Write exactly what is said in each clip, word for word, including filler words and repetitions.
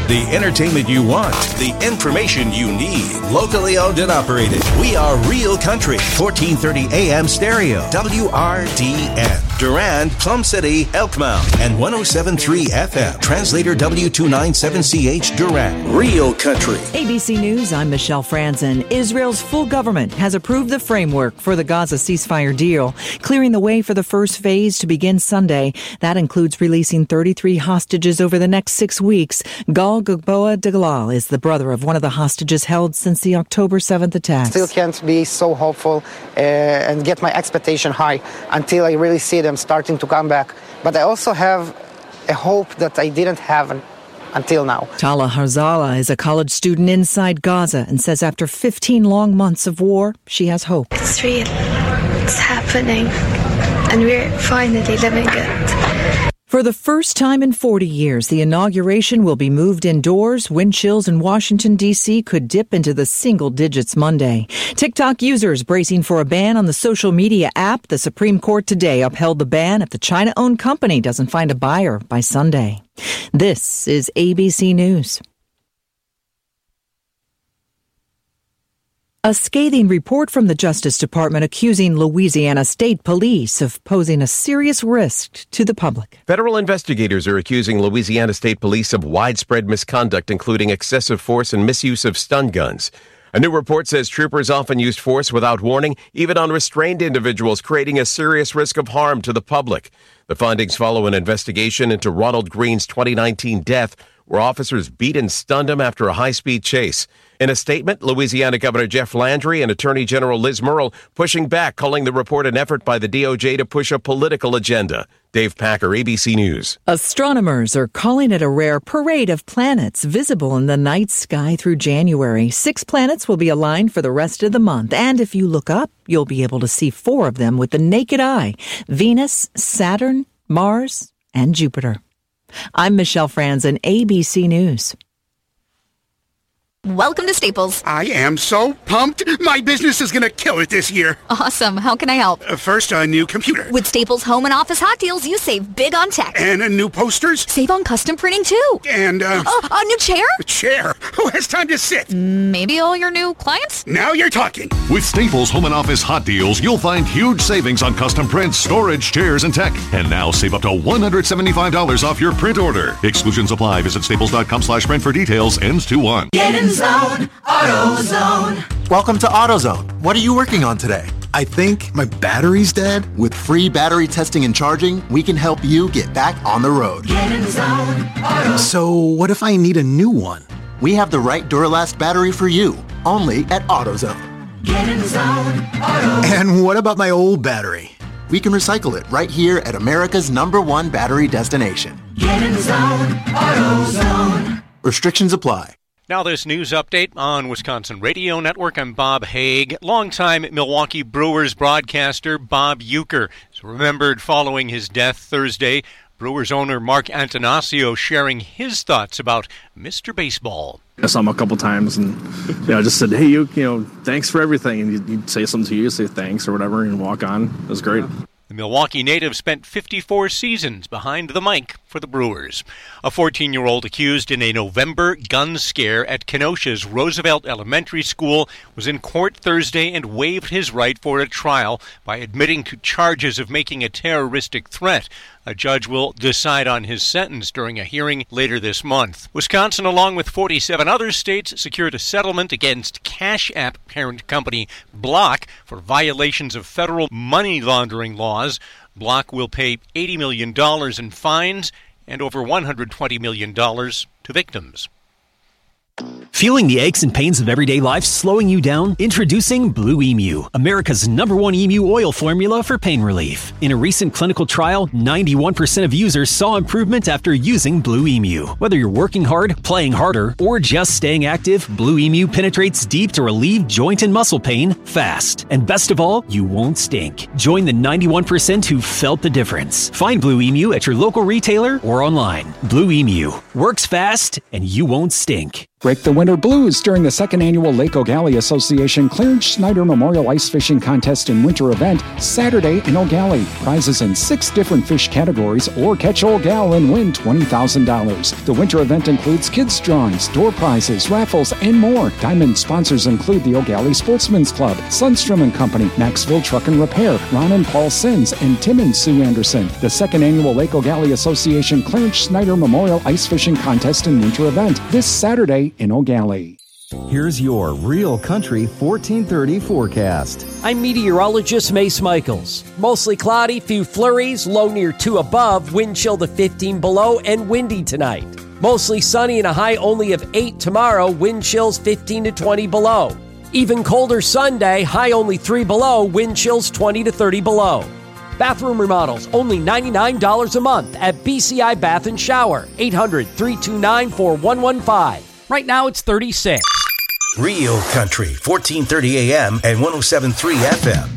The entertainment you want. The information you need. Locally owned and operated. We are Real Country. fourteen thirty A M stereo. W R D N. Durand, Plum City, Elkmount. And one oh seven point three F M. Translator W two ninety-seven C H Durand. Real Country. A B C News, I'm Michelle Franzen. Israel's full government has approved the framework for the Gaza ceasefire deal, clearing the way for the first phase to begin Sunday. That includes releasing thirty-three hostages over the next six weeks. Gal Gagboa Deglal is the brother of one of the hostages held since the October seventh attacks. Still can't be so hopeful uh, and get my expectation high until I really see them starting to come back. But I also have a hope that I didn't have an until now. Tala Harzala is a college student inside Gaza and says after fifteen long months of war, she has hope. It's real. It's happening. And we're finally living it. For the first time in forty years, the inauguration will be moved indoors. Wind chills in Washington, D C could dip into the single digits Monday. TikTok users bracing for a ban on the social media app. The Supreme Court today upheld the ban if the China-owned company doesn't find a buyer by Sunday. This is A B C News. A scathing report from the Justice Department accusing Louisiana State Police of posing a serious risk to the public. Federal investigators are accusing Louisiana State Police of widespread misconduct, including excessive force and misuse of stun guns. A new report says troopers often used force without warning, even on restrained individuals, creating a serious risk of harm to the public. The findings follow an investigation into Ronald Green's twenty nineteen death, where officers beat and stunned him after a high-speed chase. In a statement, Louisiana Governor Jeff Landry and Attorney General Liz Murrill pushing back, calling the report an effort by the D O J to push a political agenda. Dave Packer, A B C News. Astronomers are calling it a rare parade of planets visible in the night sky through January. Six planets will be aligned for the rest of the month. And if you look up, you'll be able to see four of them with the naked eye: Venus, Saturn, Mars, and Jupiter. I'm Michelle Franzen, A B C News. Welcome to Staples. I am so pumped. My business is going to kill it this year. Awesome. How can I help? Uh, first, a new computer. With Staples Home and Office Hot Deals, you save big on tech. And uh, new posters. Save on custom printing, too. And, uh... Uh, a new chair? A chair? Who has time to sit? Maybe all your new clients? Now you're talking. With Staples Home and Office Hot Deals, you'll find huge savings on custom prints, storage, chairs, and tech. And now save up to one hundred seventy-five dollars off your print order. Exclusions apply. Visit staples.com slash print for details. Ends two one. Get in zone. AutoZone. Welcome to AutoZone. What are you working on today? I think my battery's dead. With free battery testing and charging, we can help you get back on the road. Get in zone. AutoZone. So what if I need a new one? We have the right Duralast battery for you, only at AutoZone. Get in zone. AutoZone. And what about my old battery? We can recycle it right here at America's number one battery destination. Get in zone. AutoZone. Restrictions apply. Now this news update on Wisconsin Radio Network. I'm Bob Haig. Longtime Milwaukee Brewers broadcaster Bob Uecker is remembered following his death Thursday. Brewers owner Mark Antanasio sharing his thoughts about Mister Baseball. I saw him a couple times and you know, just said, hey, you, you know, thanks for everything. And you'd, you'd say something to you, say thanks or whatever, and walk on. It was great. The Milwaukee native spent fifty-four seasons behind the mic for the Brewers. A fourteen-year-old accused in a November gun scare at Kenosha's Roosevelt Elementary School was in court Thursday and waived his right for a trial by admitting to charges of making a terroristic threat. A judge will decide on his sentence during a hearing later this month. Wisconsin, along with forty-seven other states, secured a settlement against Cash App parent company Block for violations of federal money laundering laws. Block will pay eighty million dollars in fines and over one hundred twenty million dollars to victims. Feeling the aches and pains of everyday life slowing you down? Introducing Blue Emu, America's number one emu oil formula for pain relief. In a recent clinical trial, ninety-one percent of users saw improvement after using Blue Emu. Whether you're working hard, playing harder, or just staying active, Blue Emu penetrates deep to relieve joint and muscle pain fast. And best of all, you won't stink. Join the ninety-one percent who felt the difference. Find Blue Emu at your local retailer or online. Blue Emu works fast and you won't stink. Break the winter blues during the second annual Lake O'Galley Association Clarence Schneider Memorial Ice Fishing Contest and Winter Event, Saturday in O'Galley. Prizes in six different fish categories, or catch Old Gal and win twenty thousand dollars. The winter event includes kids' drawings, door prizes, raffles, and more. Diamond sponsors include the O'Galley Sportsman's Club, Sundstrom and Company, Maxville Truck and Repair, Ron and Paul Sins, and Tim and Sue Anderson. The second annual Lake O'Galley Association Clarence Schneider Memorial Ice Fishing Contest and Winter Event, this Saturday in O'Galley. Here's your Real Country fourteen thirty forecast. I'm meteorologist Mace Michaels. Mostly cloudy, few flurries, low near two above, wind chill to fifteen below, and windy tonight. Mostly sunny and a high only of eight tomorrow, wind chills fifteen to twenty below. Even colder Sunday, high only three below, wind chills twenty to thirty below. Bathroom remodels only ninety-nine dollars a month at B C I Bath and Shower, eight hundred, three two nine, four one one five. Right now it's thirty-six. Real Country, fourteen thirty A M and one oh seven point three F M.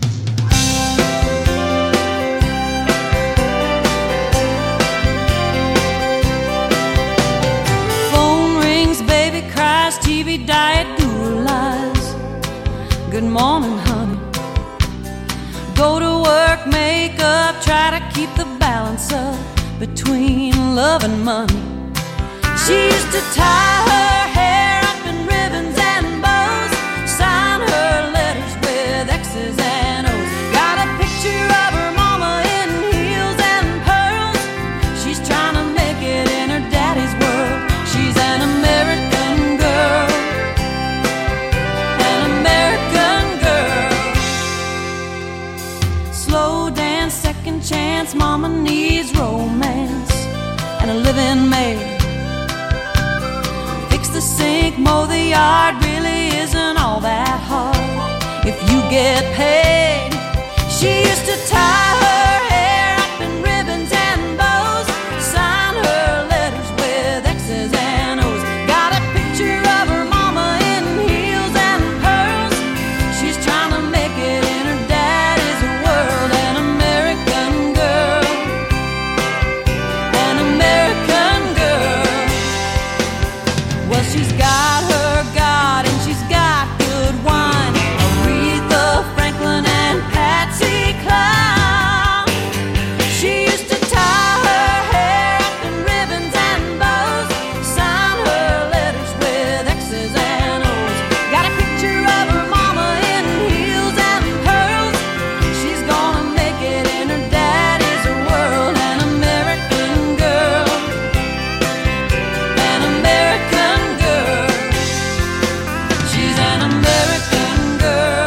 Phone rings, baby cries, T V diet, Google lies. Good morning, honey. Go to work, make up, try to keep the balance up between love and money. She used to tie her hair up in ribbons and bows, sign her letters with X's and O's. Got a picture of her mama in heels and pearls. She's trying to make it in her daddy's world. She's an American girl, an American girl. Slow dance, second chance, mama needs romance and a living maid. The sink, mow the yard, really isn't all that hard if you get paid. She used to tie her hair up in ribbons and bows, sign her letters with X's and O's. Got a picture of her mama in heels and pearls. She's trying to make it in her daddy's world. An American girl, an American girl. Well, she's got her God and she's got good wine. Aretha Franklin and Patsy Cline. She used to tie her hair up in ribbons and bows, sign her letters with X's and O's. Got a picture of her mama in heels and pearls. She's gonna make it in her daddy's world. An American girl, an American girl. She's an American girl.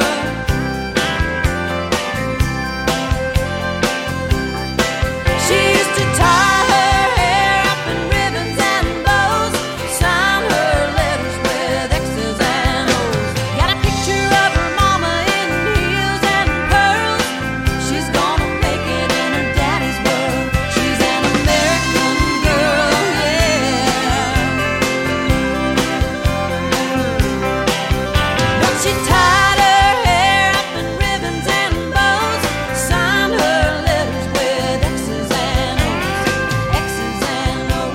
She used to tie her hair up in ribbons and bows, sign her letters with X's and O's. Got a picture of her mama in heels and pearls. She's gonna make it in her daddy's world. She's an American girl, yeah. But she tied her hair up in ribbons and bows, signed her letters with X's and O's, X's and O's,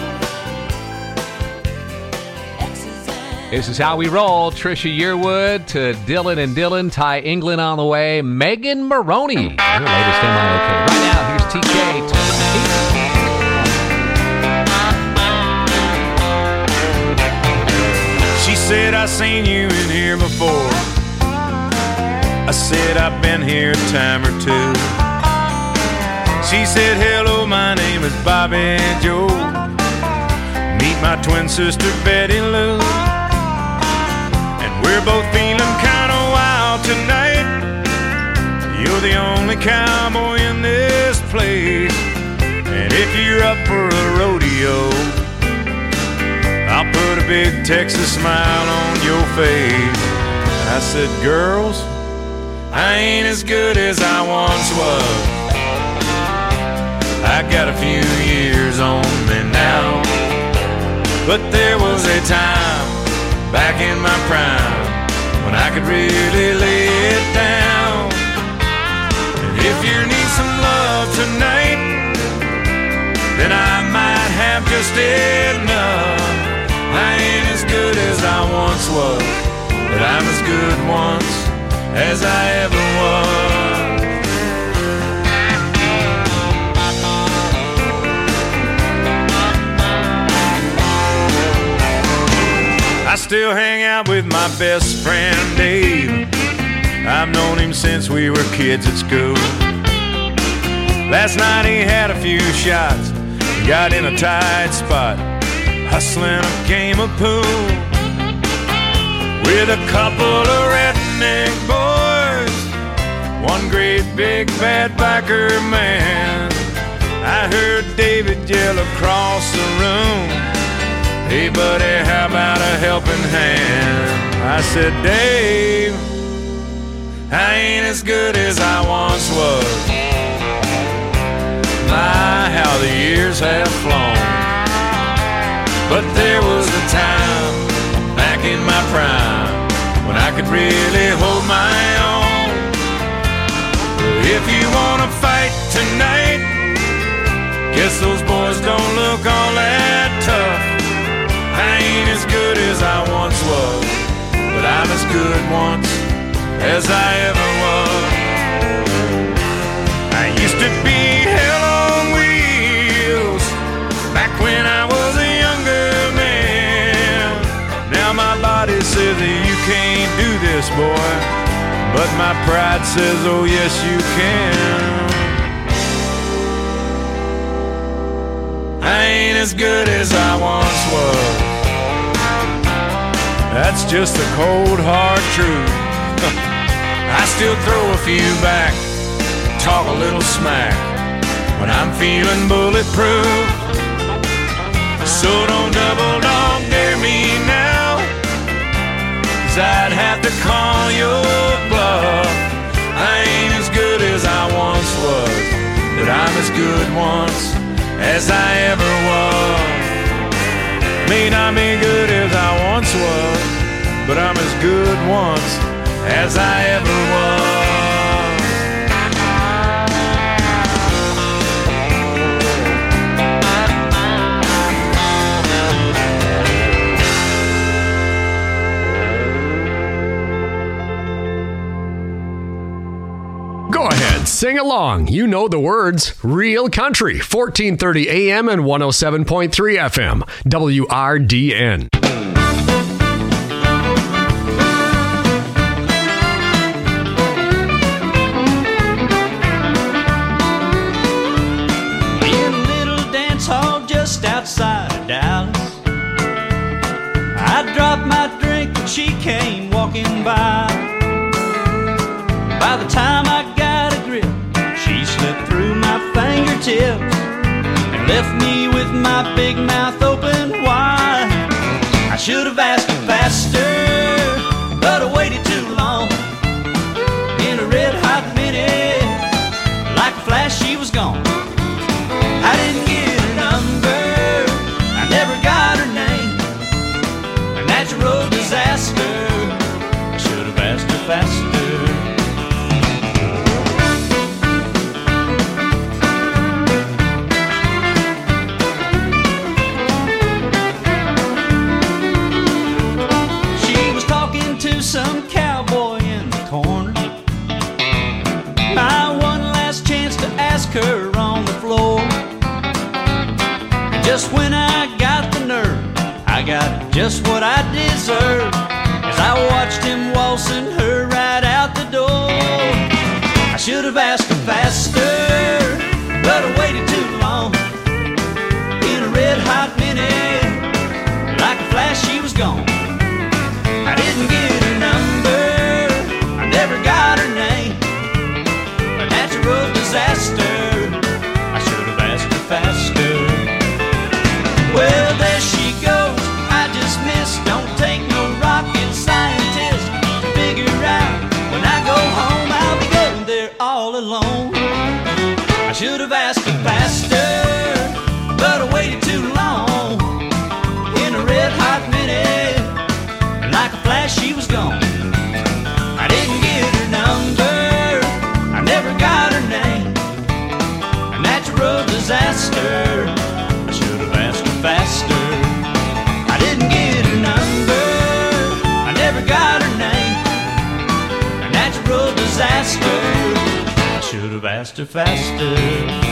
X's and This is how we roll. Trisha Yearwood to Dylan and Dylan. Ty England on the way. Megan Maroney. Her latest M I O K. Right now, here's T K. She said, I seen you in here before. I said, I've been here a time or two. She said, hello, my name is Bobby Joe. Meet my twin sister, Betty Lou. And we're both feeling kind of wild tonight. You're the only cowboy in this place. And if you're up for a rodeo, I'll put a big Texas smile on your face. I said, girls, I ain't as good as I once was. I got a few years on me now. But there was a time back in my prime when I could really lay it down. And if you need some love tonight, then I might have just enough. I ain't as good as I once was, but I'm as good once as I ever was. I still hang out with my best friend Dave. I've known him since we were kids at school. Last night he had a few shots, got in a tight spot, hustling a game of pool with a couple of redneck boys, one great big bad biker man. I heard David yell across the room, "Hey buddy, how about a helping hand?" I said, "Dave, I ain't as good as I once was. My, how the years have flown. But there was a time back in my prime when I could really hold my own. If you wanna fight tonight, guess those boys don't look all that tough. I ain't as good as I once was, but I'm as good once as I ever was. I used to be hell on wheels back when I was a younger man. Now my body says that you can't do this, boy, but my pride says, oh yes you can. I ain't as good as I once was. That's just the cold hard truth. I still throw a few back, talk a little smack when I'm feeling bulletproof. So don't double dog dare me now, 'cause I'd have to call your bluff. I ain't as good as I once was, but I'm as good once as I ever was. May not be good as I once was, but I'm as good once as I ever was. Go ahead, sing along. You know the words. Real Country, fourteen thirty A M and one oh seven point three F M, W R D N. Outside of Dallas, I dropped my drink and she came walking by. By the time I got a grip, she slipped through my fingertips and left me with my big mouth open wide. I should have asked her faster, but I waited too long. In a red hot minute, like a flash she was gone. I didn't get her number, never got her name. A natural disaster, I should have asked her faster. She was talking to some cowboy in the corner. My one last chance to ask her on the floor. And just when I got the nerve, I got just what I deserved, as I watched him waltzing her right out the door. I should have asked her faster, but I waited too long. In a red hot minute, like a flash she was gone. I didn't get her number, I never got her name. A natural disaster, I should have asked her faster. Well, there she goes, I just missed. Don't take no rocket scientist to figure out when I go home I'll be going there all alone. I should have asked her faster, but I waited too long. In a red hot minute, like a flash she was gone. I didn't get her number, I never got her name. A natural disaster, faster. I didn't get her number, I disaster. I should have asked her faster.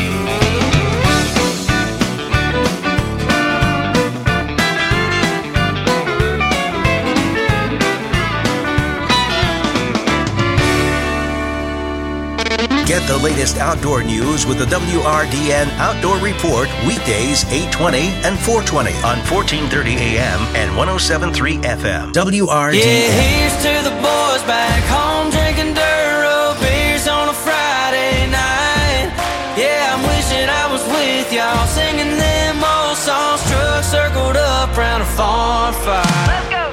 Get the latest outdoor news with the W R D N Outdoor Report weekdays eight twenty and four twenty on fourteen thirty A M and one oh seven point three F M. W R D N. Yeah, here's to the boys back home drinking dirt road beers on a Friday night. Yeah, I'm wishing I was with y'all singing them old songs, truck circled up round a farm fire. Let's go.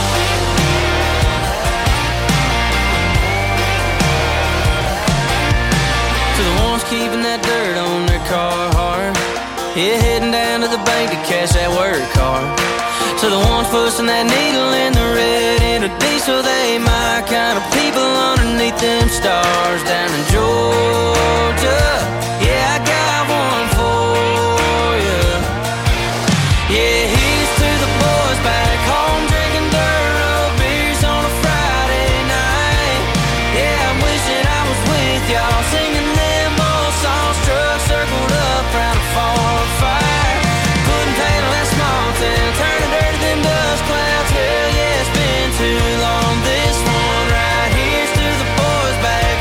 Keeping that dirt on their Carhartt. Yeah, heading down to the bank to cash that work card. To the ones pushing that needle in the red in a diesel, they my kind of people underneath them stars down in Georgia. Yeah, I got one for you. Yeah, here's to the boys back home drinking dirt road beers on a Friday night. Yeah, I'm wishing I was with y'all singing truck circled up round a farm fire. Putting paint on that small town, turning dirt to them dust clouds. Hell yeah, it's been too long. This one right here's to the boys back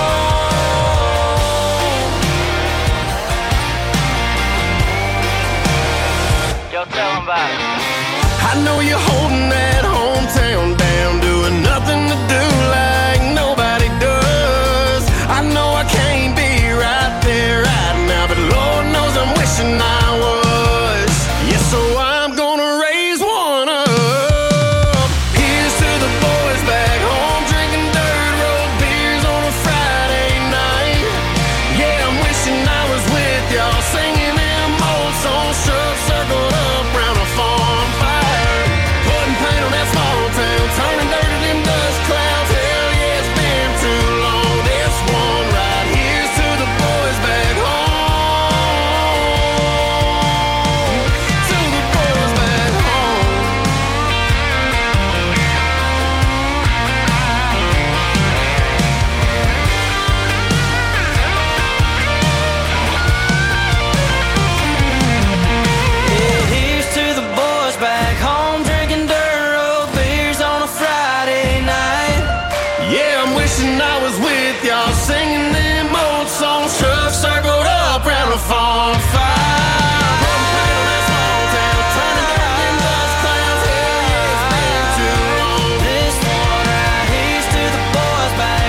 home. Y'all tell them about it. I know you're holding that hometown down, doing nothing to do like nobody does. I know I can't be right there right now, but Lord knows I'm wishing I was. Yeah, so I'm gonna raise one up. Here's to the boys back home drinking dirt road beers on a Friday night. Yeah, I'm wishing I was with y'all singing them old songs, truck circled up round a farm fire. Putting paint on that small town, turning dirt to them dust clouds. Hell yeah, it's been too long. This one right here's to the boys back home. To the boys back home. Yeah, here's to the boys back home drinking dirt road beers on a Friday night. Yeah, I'm wishing I was with y'all singing them old songs, truck circled up round a farm fire. Putting paint on that small town, turning dirt to them dust clouds. Hell yeah, it's been too long. This one right here's to the boys back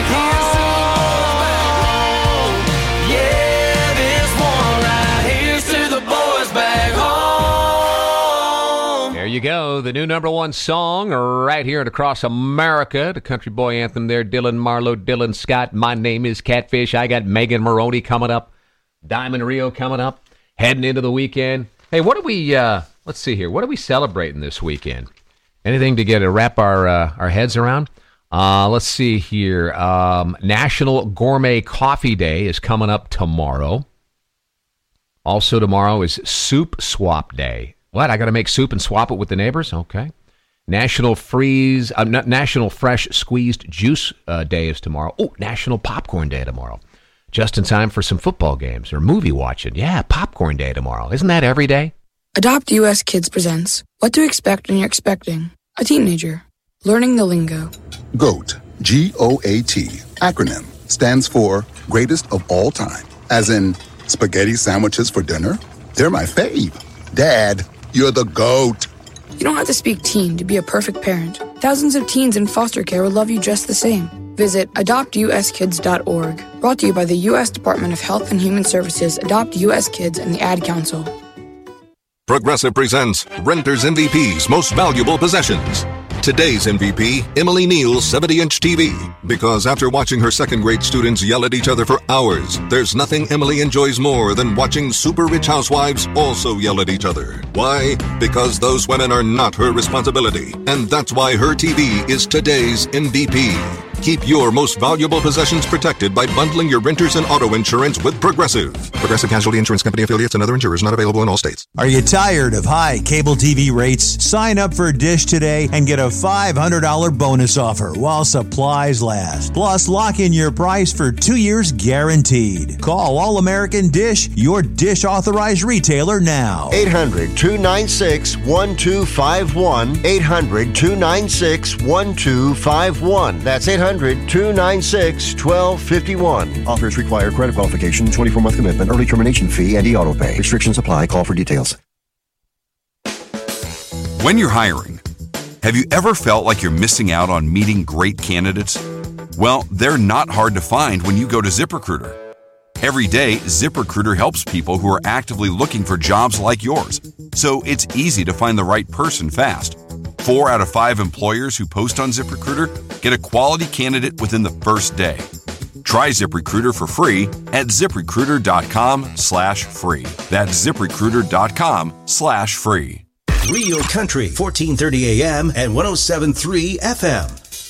home. Yeah, this one right here's to the boys back home. There you go. The new number one song right here and across America. The country boy anthem there. Dylan Marlowe, Dylan Scott. My name is Catfish. I got Megan Maroney coming up. Diamond Rio coming up. Heading into the weekend. Hey, what are we, uh, let's see here. What are we celebrating this weekend? Anything to get to wrap our, uh, our heads around? Uh, let's see here. Um, National Gourmet Coffee Day is coming up tomorrow. Also tomorrow is Soup Swap Day. What? I got to make soup and swap it with the neighbors? Okay. National Freeze, uh, National Fresh Squeezed Juice uh, Day is tomorrow. Oh, National Popcorn Day tomorrow. Just in time for some football games or movie watching. Yeah, Popcorn Day tomorrow. Isn't that every day? Adopt U S Kids presents What to Expect When You're Expecting a Teenager. Learning the lingo. GOAT, G O A T, acronym, stands for Greatest of All Time. As in, spaghetti sandwiches for dinner? They're my fave. Dad, you're the GOAT. You don't have to speak teen to be a perfect parent. Thousands of teens in foster care will love you just the same. Visit adopt u s kids dot org. Brought to you by the U S Department of Health and Human Services, Adopt U S Kids, and the Ad Council. Progressive presents Renter's M V P's Most Valuable Possessions. Today's M V P, Emily Neal's seventy-inch T V. Because after watching her second-grade students yell at each other for hours, there's nothing Emily enjoys more than watching super-rich housewives also yell at each other. Why? Because those women are not her responsibility. And that's why her T V is today's M V P. Keep your most valuable possessions protected by bundling your renters and auto insurance with Progressive. Progressive Casualty Insurance Company affiliates and other insurers not available in all states. Are you tired of high cable T V rates? Sign up for Dish today and get a five hundred dollars bonus offer while supplies last. Plus, lock in your price for two years guaranteed. Call All American Dish, your Dish authorized retailer now. eight hundred, two nine six, one two five one. eight hundred, two nine six, one two five one. That's eight hundred, two nine six, one two five one. Offers require credit qualification, twenty-four month commitment, early termination fee, and e-auto pay. Restrictions apply. Call for details. When you're hiring, have you ever felt like you're missing out on meeting great candidates? Well, they're not hard to find when you go to ZipRecruiter. Every day, ZipRecruiter helps people who are actively looking for jobs like yours, so it's easy to find the right person fast. Four out of five employers who post on ZipRecruiter get a quality candidate within the first day. Try ZipRecruiter for free at ZipRecruiter.com slash free. That's ZipRecruiter.com slash free. Real Country, fourteen thirty A M and one oh seven point three F M.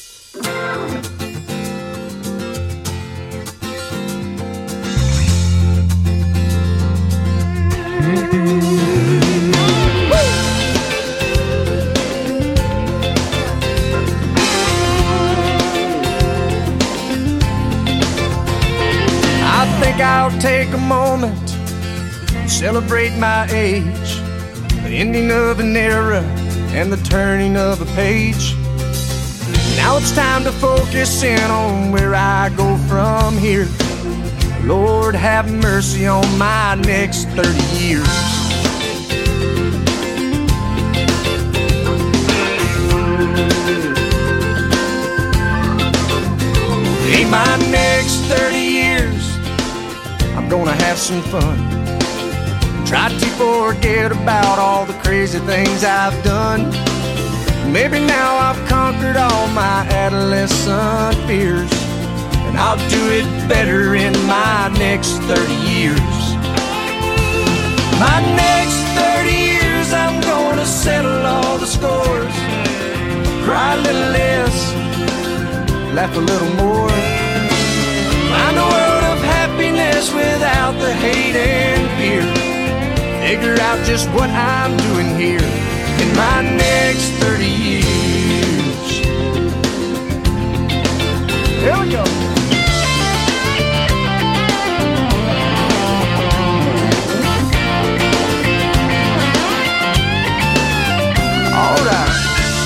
I think I'll take a moment and celebrate my age. The ending of an era and the turning of a page. Now it's time to focus in on where I go from here. Lord, have mercy on my next thirty years. In my next thirty years, I'm gonna have some fun. Try to forget about all the crazy things I've done. Maybe now I've conquered all my adolescent fears, and I'll do it better in my next thirty years. My next thirty years, I'm gonna settle all the scores. Cry a little less, laugh a little more. Find a world of happiness without the hate and fear. Figure out just what I'm doing here in my next thirty years. Here we go. All right.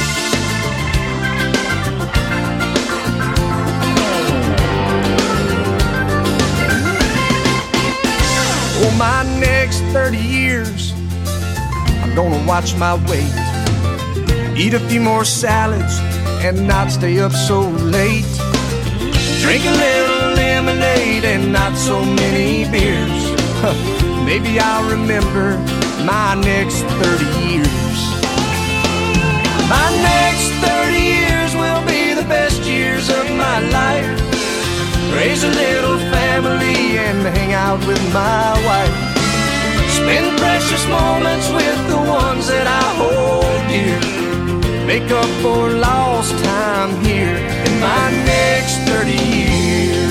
For my next thirty years, I'm gonna watch my weight, eat a few more salads and not stay up so late, drink a little lemonade and not so many beers. Maybe I'll remember my next thirty years. My next thirty years will be the best years of my life. Raise a little family and hang out with my wife. Spend precious moments with the ones that I hold dear. Make up for lost time here in my next thirty years.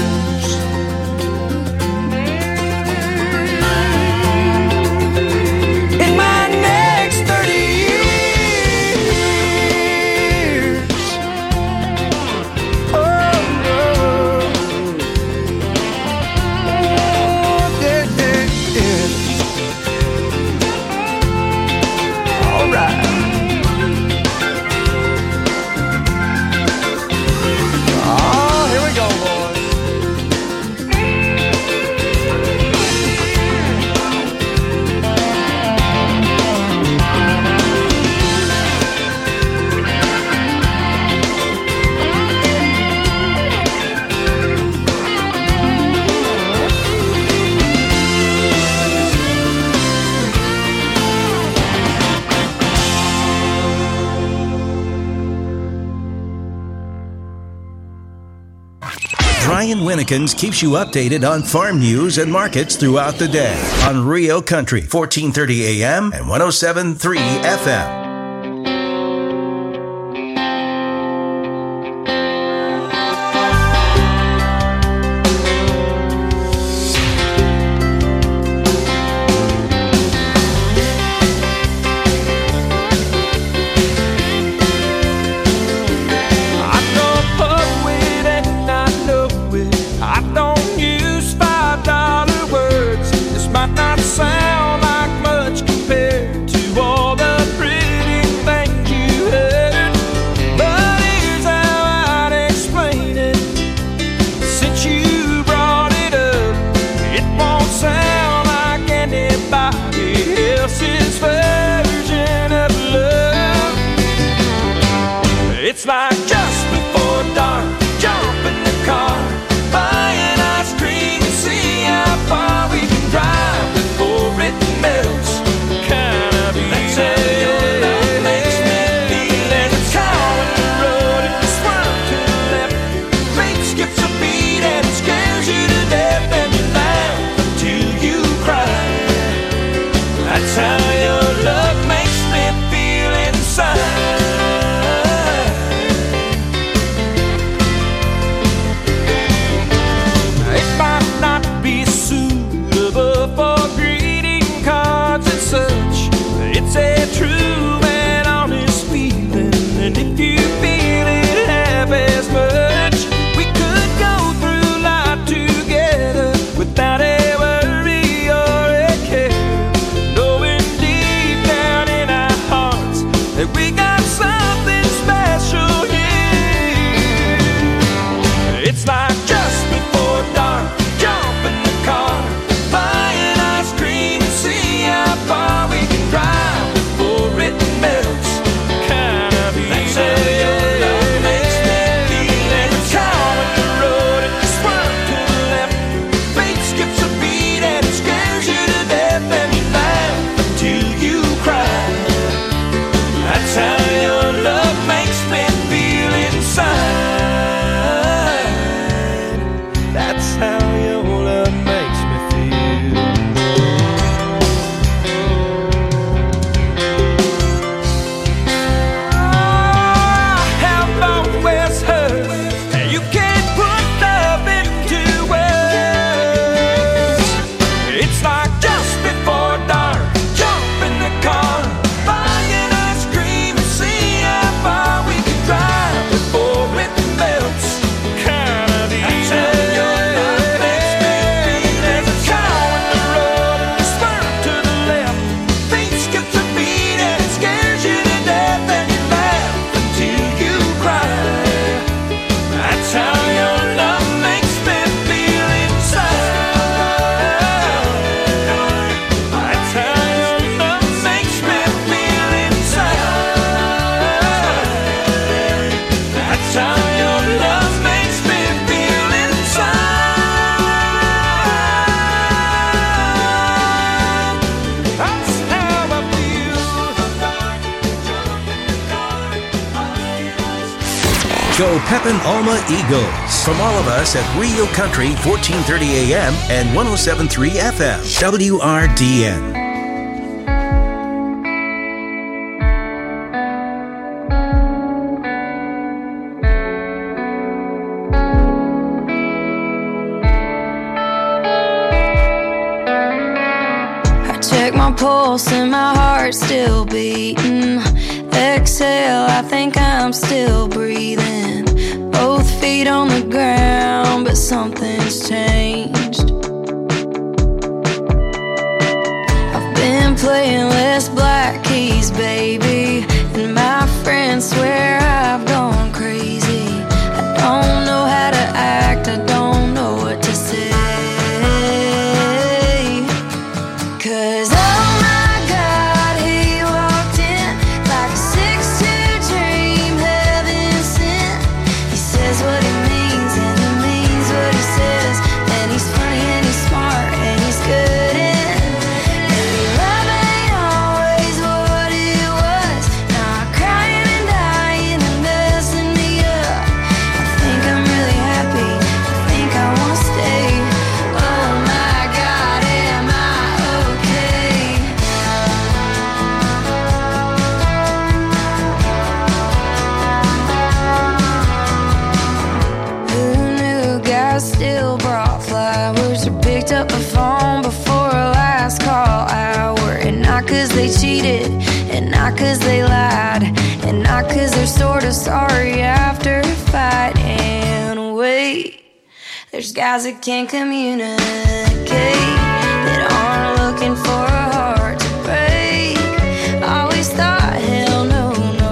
In my next thirty years. Brian Winnekins keeps you updated on farm news and markets throughout the day on Rio Country, fourteen thirty A M and one oh seven point three F M. It's like just before dark, jump in the car, buy an ice cream and see how far we can drive before it melts. Kind of that's how your love makes me feel. Every time on the road and you swerve to the left, fate skips a beat and it scares you to death, and you laugh until you cry. That's how your love makes me feel inside. That's how your love makes me feel. I have always heard that you can't put love into words. It's like just before dark, jump in the car, buy an ice cream and see how far we can drive before it melts. Kind of that's how your love makes me feel. There's a cow in the road and you swerve to the left, fate skips a beat and it scares you to death, and you laugh until you cry. That's how your love makes me feel inside. That's how your love makes me feel inside. That's how your love makes me feel inside. That's how I feel. Go Pepin Alma Eagles. From all of us at Real Country, fourteen thirty A M and one oh seven point three F M, W R D N. I check my pulse and my heart's still beating. Exhale, I think I'm still breathing. Both feet on the ground, but something's changed. I've been playing less black keys, baby, and my friends swear I've gone crazy. I don't know how to act, I don't know what to say. 'Cause oh my God, he walked in like a six two dream, heaven sent. He says what he means and he means what he says, and he's funny and he's smart and he's good in. Maybe love ain't always what it was. Now I'm crying and dying and messing me up. I think I'm really happy, I think I wanna stay. Oh my God, am I okay? Who knew guys still brought flowers or picked up the phone before a last call hour? And not 'cause they cheated, and not 'cause they lied, and not 'cause they're sort of sorry after a fight. And wait, there's guys that can't communicate, that aren't looking for a heart to break. Always thought, hell no, no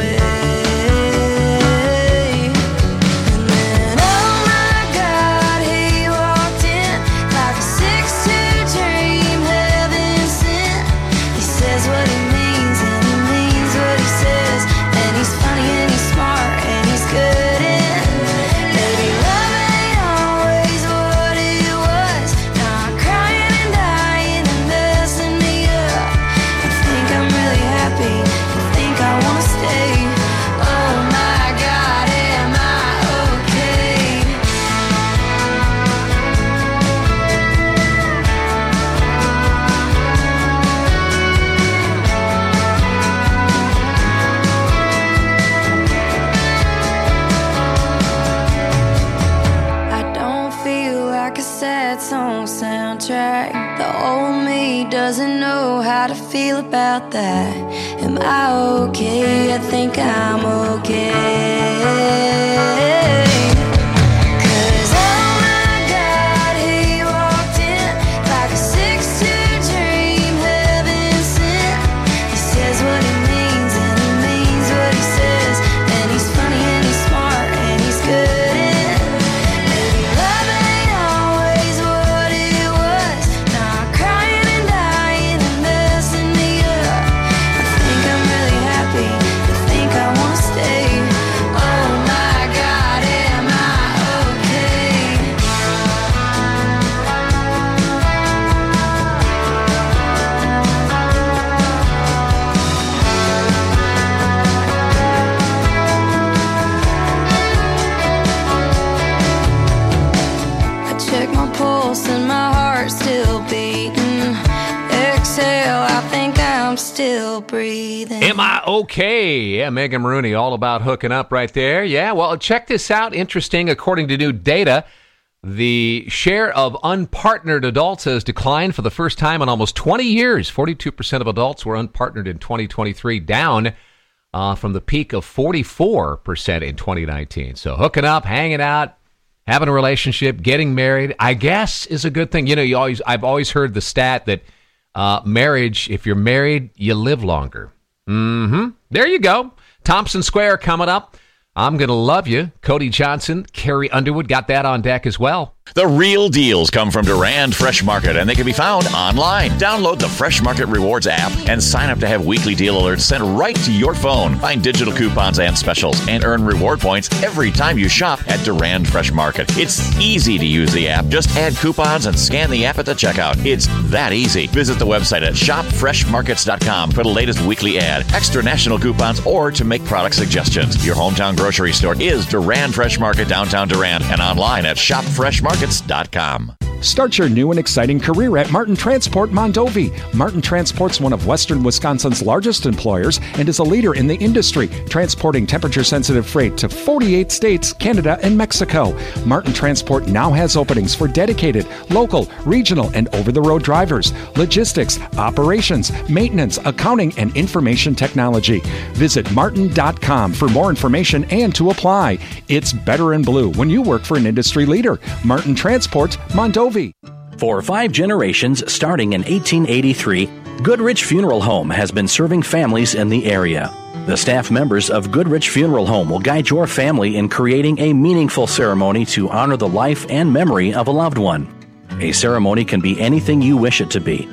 way. And then oh my God, he walked in like a six two dream, heaven sent. He says what he means and he means what he says, and he's funny and he's smart and he's good in. Maybe love ain't always what it was. Now I'm crying and dying and messing me up. I think I'm really happy, I think I wanna stay. Oh my God, am I okay? I don't feel like a sad song soundtrack. The old me doesn't know how to feel about that. Am I okay? I think I'm okay. 'Cause oh my God, he walked in like a six two dream, heaven sent. He says what he means and he means what he says, and he's funny and he's smart and he's good in. still breathing. Am I okay? Yeah, Megan Maroney, all about hooking up right there. Yeah, well, check this out. Interesting. According to new data, the share of unpartnered adults has declined for the first time in almost twenty years. forty-two percent of adults were unpartnered in twenty twenty-three, down uh, from the peak of forty-four percent in twenty nineteen. So hooking up, hanging out, having a relationship, getting married, I guess, is a good thing. You know, you always I've always heard the stat that uh, marriage, if you're married, you live longer. Mm-hmm. There you go. Thompson Square coming up. I'm Gonna Love You. Cody Johnson, Carrie Underwood got that on deck as well. The real deals come from Durand Fresh Market, and they can be found online. Download the Fresh Market Rewards app and sign up to have weekly deal alerts sent right to your phone. Find digital coupons and specials and earn reward points every time you shop at Durand Fresh Market. It's easy to use the app. Just add coupons and scan the app at the checkout. It's that easy. Visit the website at shop fresh markets dot com for the latest weekly ad, extra national coupons, or to make product suggestions. Your hometown grocery store is Durand Fresh Market, downtown Durand, and online at shop fresh markets dot com. Start your new and exciting career at Martin Transport Mondovi. Martin Transport's one of Western Wisconsin's largest employers and is a leader in the industry, transporting temperature-sensitive freight to forty-eight states, Canada, and Mexico. Martin Transport now has openings for dedicated, local, regional, and over-the-road drivers, logistics, operations, maintenance, accounting, and information technology. Visit martin dot com for more information and to apply. It's better in blue when you work for an industry leader. Martin Transport Mondovi. For five generations, starting in eighteen eighty-three, Goodrich Funeral Home has been serving families in the area. The staff members of Goodrich Funeral Home will guide your family in creating a meaningful ceremony to honor the life and memory of a loved one. A ceremony can be anything you wish it to be,